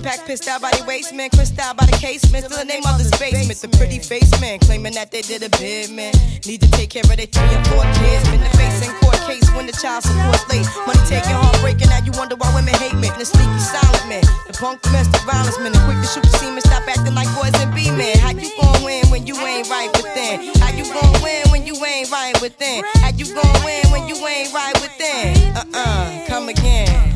Pack pissed out by the waist, man. Crissed out by the casement. Still in their mother's basement. The pretty face man claiming that they did a bid, man. Need to take care of their 3 and 4 kids. Been the face in court case when the child support's late. Money taking, heartbreaking. Now you wonder why women hate men. The sneaky silent man. The punk domestic violence man. The quick to shoot the semen. Stop acting like boys and be men. How you gon' win when you ain't right within? How you gon' win when you ain't right within? How you gon' win when you ain't right within? Come again.